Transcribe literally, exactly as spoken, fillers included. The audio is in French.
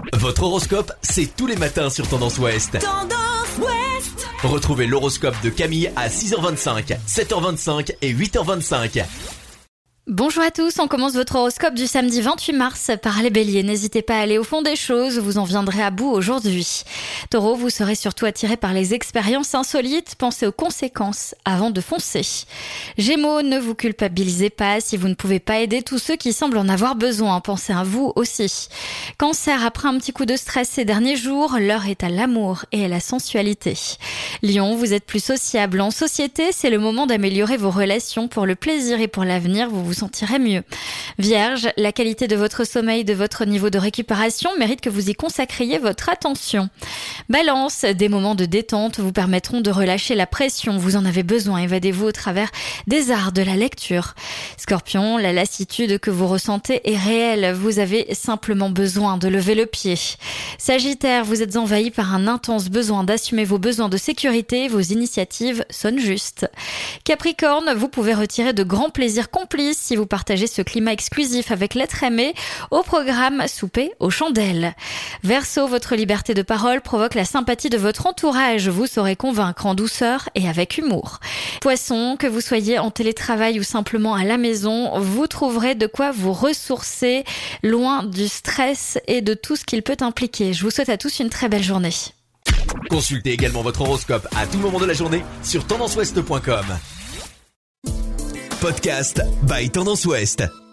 Votre horoscope, c'est tous les matins sur Tendance Ouest. Tendance Ouest. Retrouvez l'horoscope de Camille à six heures vingt-cinq, sept heures vingt-cinq et huit heures vingt-cinq. Bonjour à tous, on commence votre horoscope du samedi vingt-huit mars par les béliers. N'hésitez pas à aller au fond des choses, vous en viendrez à bout aujourd'hui. Taureau, vous serez surtout attiré par les expériences insolites, pensez aux conséquences avant de foncer. Gémeaux, ne vous culpabilisez pas si vous ne pouvez pas aider tous ceux qui semblent en avoir besoin, pensez à vous aussi. Cancer, après un petit coup de stress ces derniers jours, l'heure est à l'amour et à la sensualité. Lion, vous êtes plus sociable en société, c'est le moment d'améliorer vos relations pour le plaisir et pour l'avenir, vous vous sentirez mieux. Vierge, la qualité de votre sommeil, de votre niveau de récupération mérite que vous y consacriez votre attention. Balance, des moments de détente vous permettront de relâcher la pression, vous en avez besoin, évadez-vous au travers des arts de la lecture. Scorpion, la lassitude que vous ressentez est réelle, vous avez simplement besoin de lever le pied. Sagittaire, vous êtes envahi par un intense besoin d'assumer vos besoins de sécurité, vos initiatives sonnent justes. Capricorne, vous pouvez retirer de grands plaisirs complices si vous partagez ce climat exclusif avec l'être aimé. Au programme, souper aux chandelles. Verseau, votre liberté de parole provoque la sympathie de votre entourage. Vous saurez convaincre en douceur et avec humour. Poisson, que vous soyez en télétravail ou simplement à la maison, vous trouverez de quoi vous ressourcer loin du stress et de tout ce qu'il peut impliquer. Je vous souhaite à tous une très belle journée. Consultez également votre horoscope à tout moment de la journée sur tendance ouest point com. Podcast by Tendance Ouest.